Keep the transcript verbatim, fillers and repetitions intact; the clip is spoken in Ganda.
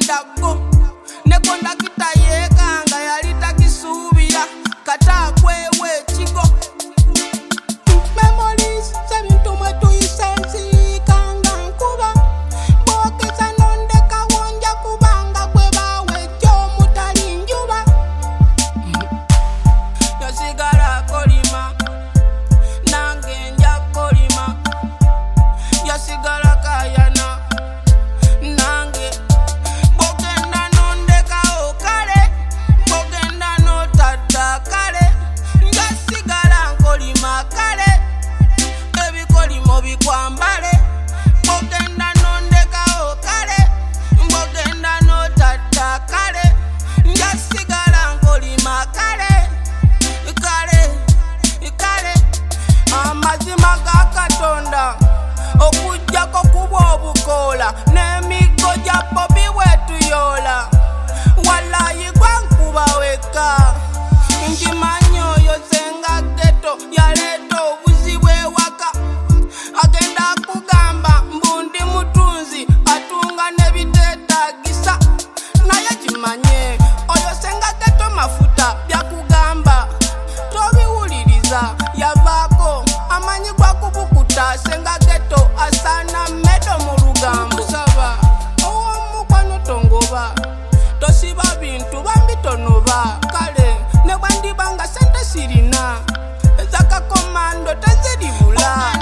dago nekonda kitayekanga yali takisuubira kata kwewe ekigo memories z'ebintu mwe tuyise nsiikanga nkuba bwogeza nondeka wonja kubanga gwe bawe ekyomutali njuba yasigala kolima nange nja kolima yasigala kayana nange bwogenda nondekawo kale bwogenda notadda kale njasigala nkolima kale ebikolimo bikwambale bwogenda nondekawo kale bwogenda notadda kale njasigala nkolima kale kale kale amazima ga Katonda okujjako kuba obukoola n'emiggo gya Bobi bwetuyola wallayi gwankuba weka nkimanyi oyo senga ghetto yaleeta obuzibu ewaka agenda kugamba mbundi mutunzi atunga n'ebiteetaagisa naye kimanye oyo senga ghetto mafuta byakugamba tobiwuliriza yavaako amanyi gwakubukuta senga ghetto asana medo mu lugambo saba owomukwano tongoba tosiba bintu bambitonoba kale ne bwandibanga sente sirina ezakakomando teziribula